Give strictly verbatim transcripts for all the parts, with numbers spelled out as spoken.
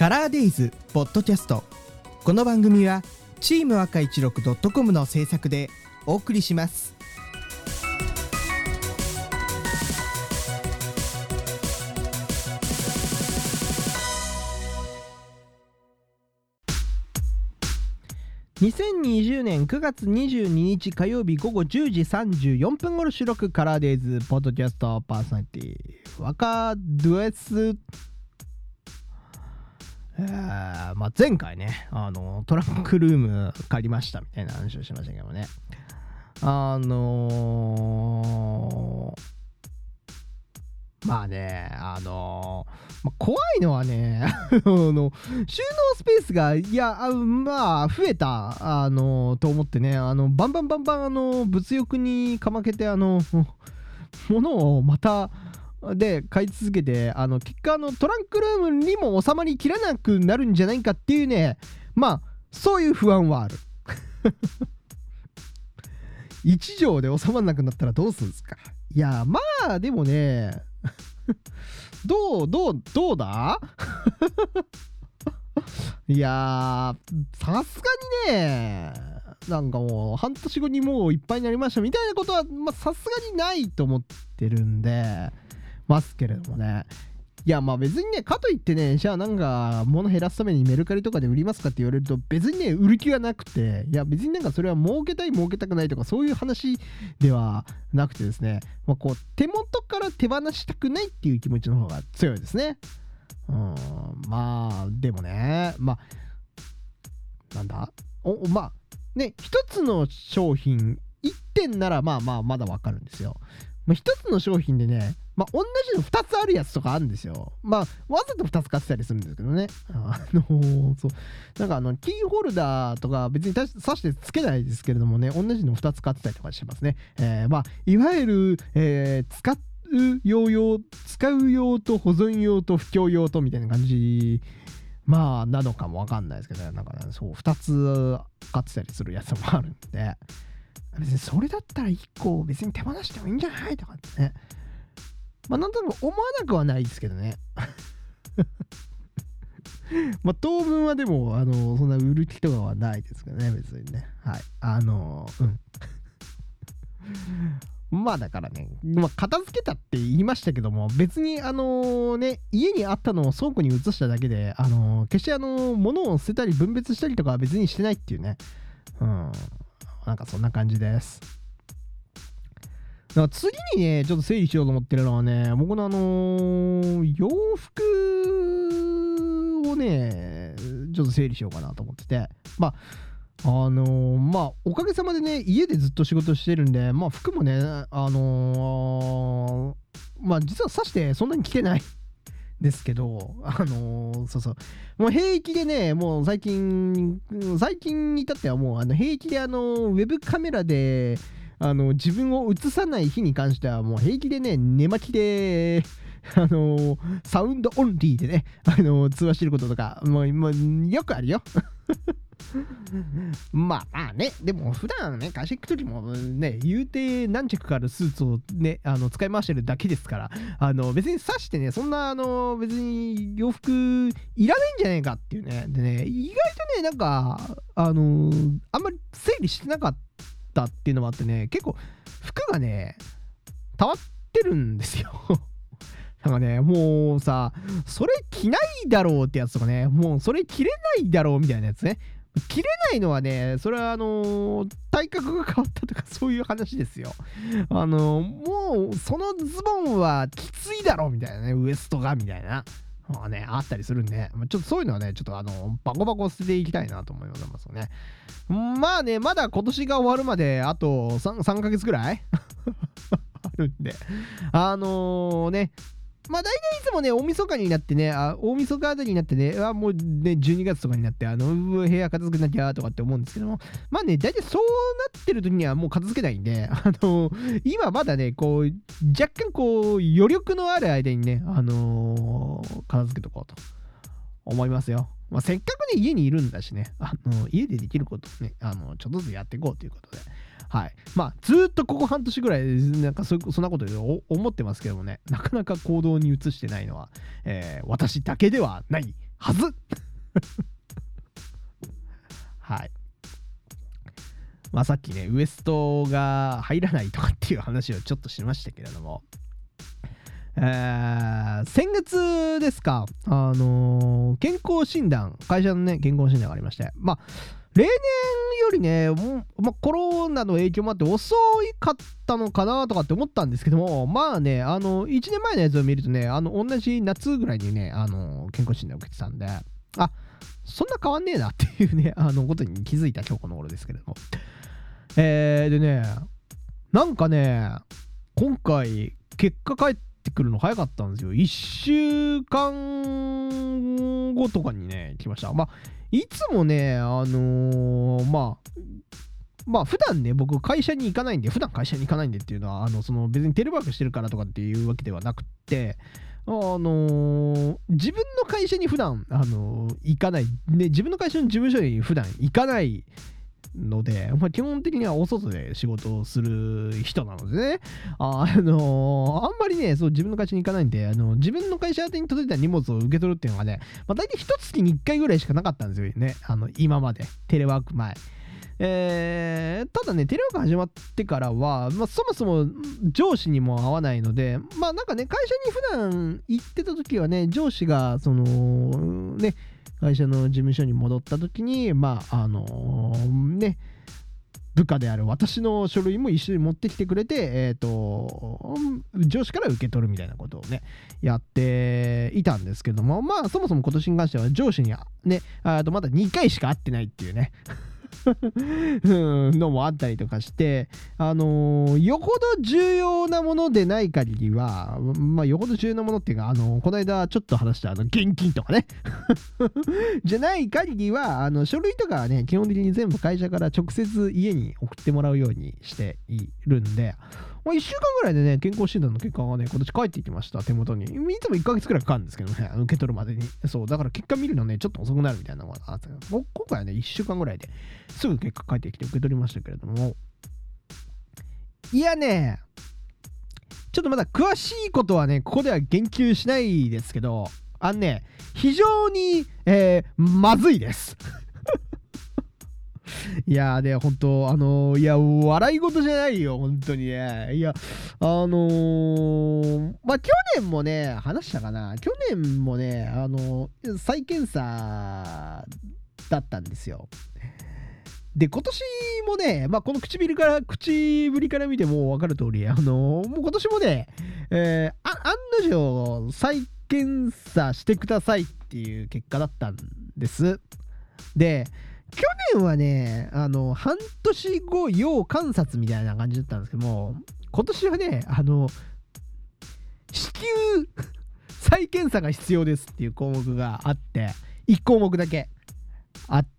カラーデイズポッドキャスト。この番組はチーム赤いちろく .com の制作でお送りします。にせんにじゅうねんくがつにじゅうににち火曜日午後じゅうじさんじゅうよんぷん頃収録、カラーデイズポッドキャストパーソナリティ若ドエス。えーまあ、前回ねあのトランクルーム借りましたみたいな話をしましたけどね、あのー、まあねあのーまあ、怖いのはねあの収納スペースがいやあまあ増えたあのー、と思ってねあのバンバンバンバンあの物欲にかまけてあの物をまたで買い続けてあの結果あのトランクルームにも収まりきらなくなるんじゃないかっていうね、まあそういう不安はある一畳で収まらなくなったらどうするんですか。いやまあでもねどうどうどうだいやさすがにねなんかもう半年後にもういっぱいになりましたみたいなことはまあさすがにないと思ってるんでますけれどもね。いやまあ別にねかといってねじゃあなんか物減らすためにメルカリとかで売りますかって言われると別にね売る気はなくて、いや別になんかそれは儲けたい儲けたくないとかそういう話ではなくてですね、まあ、こう手元から手放したくないっていう気持ちの方が強いですね。うんまあでもねまあなんだおまあね一つの商品いってんならまあまあまだわかるんですよ。まあ、一つの商品でねまあ同じのふたつあるやつとかあるんですよ。まあわざとふたつ買ってたりするんですけどね。あのー、そうなんかあのキーホルダーとか別に刺してつけないですけれどもね同じのふたつ買ってたりとかしますね。えー、まあいわゆる、えー、使う用用使う用と保存用と布教用とみたいな感じまあなのかもわかんないですけど、ね、なんか、ね、そうふたつ買ってたりするやつもあるんで別にそれだったらいっこ別に手放してもいいんじゃないとかってねまあなんとなく思わなくはないですけどねまあ当分はでもあのそんな売る気とかはないですけどね別にねはいあのうんまあだからね、まあ、片付けたって言いましたけども別にあのね家にあったのを倉庫に移しただけであの決してあの物を捨てたり分別したりとかは別にしてないっていうねうんなんかそんな感じです。だから次にねちょっと整理しようと思ってるのはね僕のあのー、洋服をねちょっと整理しようかなと思っててまああのー、まあおかげさまでね家でずっと仕事してるんでまあ服もねあのー、まあ実はさしてそんなに着てないですけどあのー、そうそうもう平気でねもう最近最近に至ってはもうあの平気であのウェブカメラであの自分を映さない日に関してはもう平気でね寝巻きであのサウンドオンリーでねあの通話してることとかもう、もうよくあるよまあまあねでも普段ね会社行く時もね言うて何着かあるスーツをねあの使い回してるだけですからあの別に刺してねそんなあの別に洋服いらないんじゃないかっていうねでね意外とねなんかあのあんまり整理してなかったっていうのもあってね結構服がね溜まってるんですよなんかねもうさそれ着ないだろうってやつとかねもうそれ着れないだろうみたいなやつね着れないのはねそれはあのー、体格が変わったとかそういう話ですよ。あのー、もうそのズボンはきついだろうみたいなねウエストがみたいなまあねあったりするんでちょっとそういうのはねちょっとあのバコバコ捨てていきたいなと思いますね。まあねまだ今年が終わるまであと 3, さんかげつぐらいあるんであのー、ねまあ大体いつもね大晦日になってねあ大晦日あたりになってねあもうねじゅうにがつとかになってあの部屋片付けなきゃとかって思うんですけどもまあね大体そうなってる時にはもう片付けないんであのー、今まだねこう若干こう余力のある間にねあのー、片付けとこうと思いますよ。まあ、せっかくね家にいるんだしねあの家でできることをねあのちょっとずつやっていこうということではいまあずっとここ半年ぐらいなんか そ, そんなことで思ってますけどもねなかなか行動に移してないのは、えー、私だけではないはずはい。まあさっきねウエストが入らないとかっていう話をちょっとしましたけれども、えー、先月ですか、あのー、健康診断、会社のね健康診断がありまして、まあ例年よりね、もうまあ、コロナの影響もあって遅いかったのかなとかって思ったんですけども、まあね、あのいちねんまえのやつを見るとね、あの同じ夏ぐらいにね、あの健康診断を受けてたんで、あ、そんな変わんねえなっていうね、あのことに気づいた今日この頃ですけれども、えー、でね、なんかね、今回結果返ってくるの早かったんですよ。いっしゅうかんごとかにね来ました。まあいつもね、あのー、まあまあ普段ね、僕会社に行かないんで、普段会社に行かないんでっていうのは、あのその別にテレワークしてるからとかっていうわけではなくて、あのー、自分の会社に普段、あのー、行かない、ね、自分の会社の事務所に普段行かないので、まあ、基本的にはお外で仕事をする人なのでね、あ、あのー、あんまりね、そう自分の会社に行かないんで、あの自分の会社宛てに届いた荷物を受け取るっていうのがね、まあ、大体一月にいっかいぐらいしかなかったんですよね、あの今まで、テレワーク前。えー、ただね、テレワーク始まってからは、まあ、そもそも上司にも会わないので、まあなんかね、会社に普段行ってた時はね、上司が、その、ね、会社の事務所に戻った時に、まあ、あのー、ね、部下である私の書類も一緒に持ってきてくれて、えっと、上司から受け取るみたいなことをね、やっていたんですけども、まあ、そもそも今年に関しては上司にね、あとまだにかいしか会ってないっていうね。のもあったりとかして、あのー、よほど重要なものでない限りは、まあ、よほど重要なものっていうか、あのー、この間ちょっと話したあの現金とかねじゃない限りは、あの書類とかはね、基本的に全部会社から直接家に送ってもらうようにしているんで、まあ、いっしゅうかんぐらいでね、健康診断の結果がね、今年返ってきました、手元に。いつもいっかげつくらいかかるんですけどね、受け取るまでに。そう、だから結果見るのね、ちょっと遅くなるみたいなのがあったけど、今回はね、いっしゅうかんぐらいですぐ結果返ってきて受け取りましたけれども、いやね、ちょっとまだ詳しいことはね、ここでは言及しないですけど、あのね、非常に、えー、まずいです。いやーね、本当あのー、いや、笑い事じゃないよ、本当にね。いや、あのー、まあ、去年もね、話したかな、去年もね、あのー、再検査だったんですよ。で、今年もね、まあ、この唇から、口ぶりから見ても分かる通り、あのー、もう今年もね、えー、あ案の定、再検査してくださいっていう結果だったんです。で、去年はね、あの、半年後要観察みたいな感じだったんですけども、今年はね、あの、至急再検査が必要ですっていう項目があって、いち項目だけあって、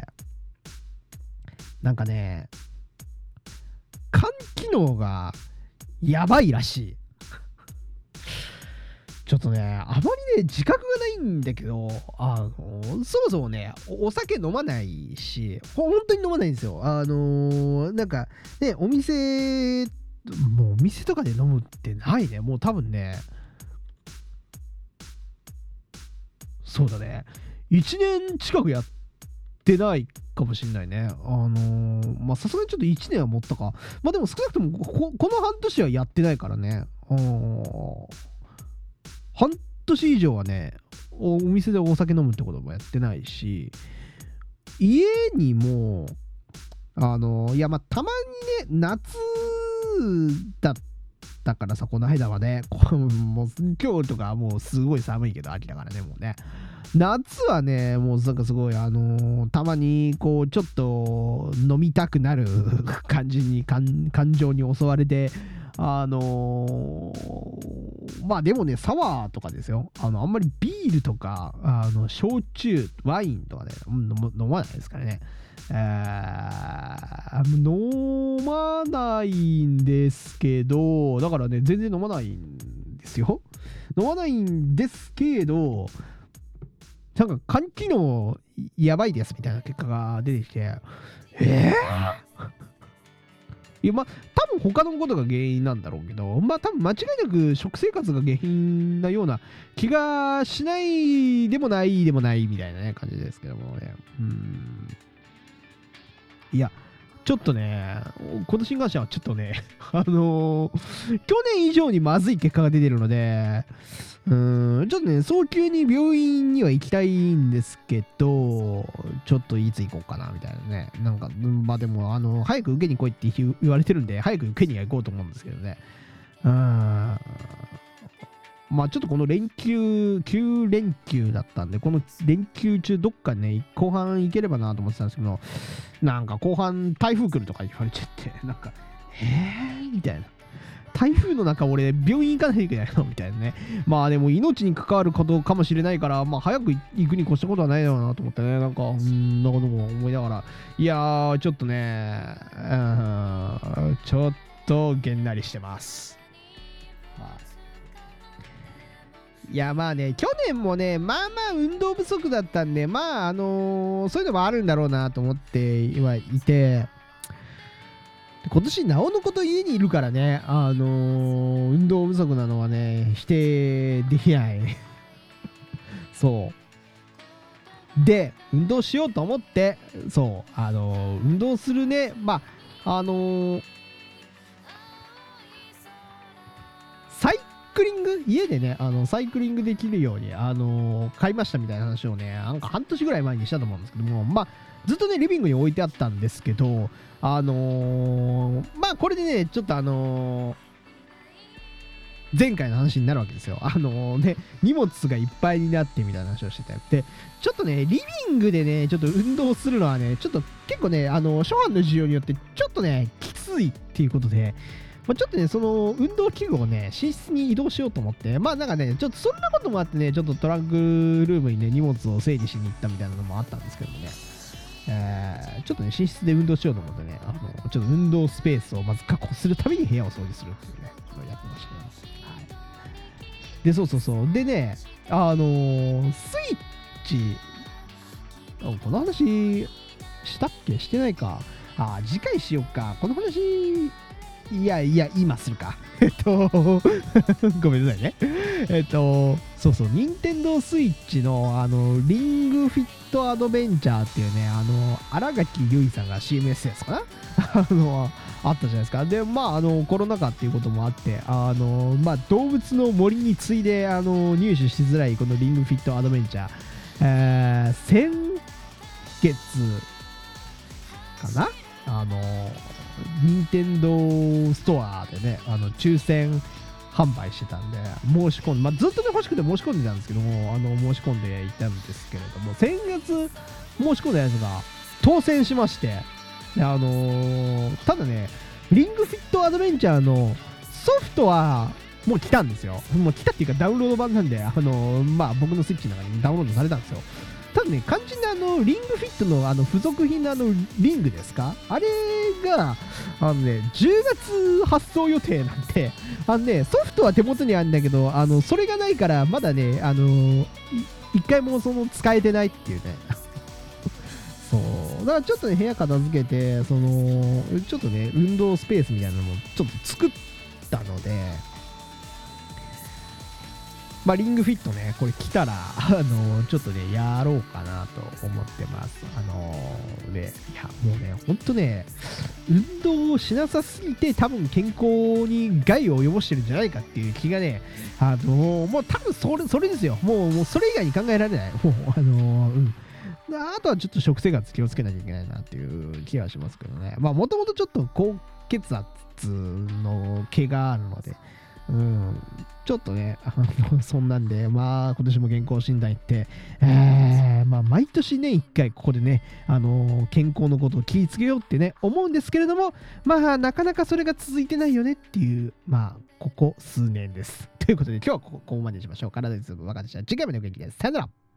なんかね、肝機能がやばいらしい。ちょっとね、あまりね、自覚がないんだけど、あのー、そもそもねお、お酒飲まないし、本当に飲まないんですよ。あのー、なんか、ね、お店、もうお店とかで飲むってないね。もう多分ね、そうだね、いちねん近くやってないかもしんないね。あのー、まあ、さすがにちょっといちねんは持ったか。まあでも少なくともこ、この半年はやってないからね。あー半年以上はね、お店でお酒飲むってこともやってないし、家にも、あの、いや、まあ、たまにね、夏だったからさ、この間はね、もう今日とかもうすごい寒いけど、秋だからね、もうね。夏はね、もうなんかすごい、あのー、たまにこう、ちょっと飲みたくなる感じに、感情に襲われて、あのー、まあでもね、サワーとかですよ。あの、あんまりビールとか、あの、焼酎、ワインとかね、飲まないですからね。えー、飲まないんですけど、だからね、全然飲まないんですよ。飲まないんですけど、なんか肝機能やばいですみたいな結果が出てきて、えーいや、まあ、多分他のことが原因なんだろうけど、まあ、多分間違いなく食生活が原因なような気がしないでもないでもないみたいなね、感じですけどもね。うーん。いや、ちょっとね、今年に関してはちょっとね、あのー、去年以上にまずい結果が出てるので、うーん、ちょっとね、早急に病院には行きたいんですけど、ちょっといつ行こうかな、みたいなね。なんか、まあでも、あの、早く受けに来いって言われてるんで、早く受けには行こうと思うんですけどね。うーん。まあちょっとこの連休、きゅう連休だったんで、この連休中どっかね、後半行ければなと思ってたんですけど、なんか後半台風来るとか言われちゃって、なんか、えーみたいな。台風の中俺病院行かないといけないのみたいなね。まあでも命に関わることかもしれないから、まあ早く行くに越したことはないだろうなと思ってね、なんか、うん、なことも思いながら、いやー、ちょっとね、うん、ちょっとげんなりしてます。いやまあね、去年もね、まあまあ運動不足だったんで、まああのー、そういうのもあるんだろうなと思ってはいて、今年なおのこと家にいるからね、あのー、運動不足なのはね、否定できない。そう。で、運動しようと思って、そう、あのー、運動するね、まあ、あのー、サイクリング家でね、あの、サイクリングできるように、あのー、買いましたみたいな話をね、なんか半年ぐらい前にしたと思うんですけども、まあ、ずっとね、リビングに置いてあったんですけど、あのー、まあ、これでね、ちょっとあのー、前回の話になるわけですよ。あのね、荷物がいっぱいになってみたいな話をしてて。で、ちょっとね、リビングでね、ちょっと運動するのはね、ちょっと結構ね、あの、初版の需要によって、ちょっとね、きついっていうことで、まあ、ちょっとね、その運動器具をね、寝室に移動しようと思って、まあなんかね、ちょっとそんなこともあってね、ちょっとトランクルームにね、荷物を整理しに行ったみたいなのもあったんですけどもね、えー、ちょっとね、寝室で運動しようと思ってね、あのちょっと運動スペースをまず確保するために部屋を掃除するっていうね、これやってましたね。はい。で、そうそうそう。でね、あのー、スイッチ、この話したっけしてないか。あ、次回しよっか。この話、いやいや、今するか。えっと、ごめんなさいね。えっと、そうそう、任天堂スイッチの、あの、リングフィットアドベンチャーっていうね、あの、新垣結衣さんが シーエムエス やつかなあの、あったじゃないですか。で、まあ、あの、コロナ禍っていうこともあって、あの、まあ、動物の森に次いで、あの、入手しづらいこのリングフィットアドベンチャー、えー、先月かなあの、任天堂ストアでね、あの抽選販売してたんで、申し込んで、まあ、ずっとね、欲しくて申し込んでたんですけども、あの申し込んでいたんですけれども、先月申し込んだやつが当選しまして、であのー、ただね、リングフィットアドベンチャーのソフトはもう来たんですよ。もう来たっていうかダウンロード版なんで、あのー、まあ僕のスイッチの中にダウンロードされたんですよ。ただね、肝心なあの、リングフィットのあの、付属品のあの、リングですかあれが、あのね、じゅうがつ発送予定なんで、あのね、ソフトは手元にあるんだけど、あの、それがないから、まだね、あの、一回もその、使えてないっていうね。そう。だからちょっとね、部屋片付けて、その、ちょっとね、運動スペースみたいなのもちょっと作ったので、まあ、リングフィットね、これ来たら、あのー、ちょっとね、やろうかなと思ってます。あのー、ね、いや、もうね、ほんとね、運動をしなさすぎて、多分健康に害を及ぼしてるんじゃないかっていう気がね、あのー、もう多分それ、それですよ。もう、もうそれ以外に考えられない。もう、あのー、うん。あとはちょっと食生活気をつけなきゃいけないなっていう気がしますけどね。まあ、もともとちょっと高血圧の毛があるので、うん、ちょっとね、あのそんなんで、まあ、今年も健康診断行って、えー、まあ、毎年ね、一回ここでね、あのー、健康のことを気をつけようってね、思うんですけれども、まあ、なかなかそれが続いてないよねっていう、まあ、ここ数年です。ということで、今日はここまでにしましょう。体につぶ分かってした。次回までお元気です。さよなら。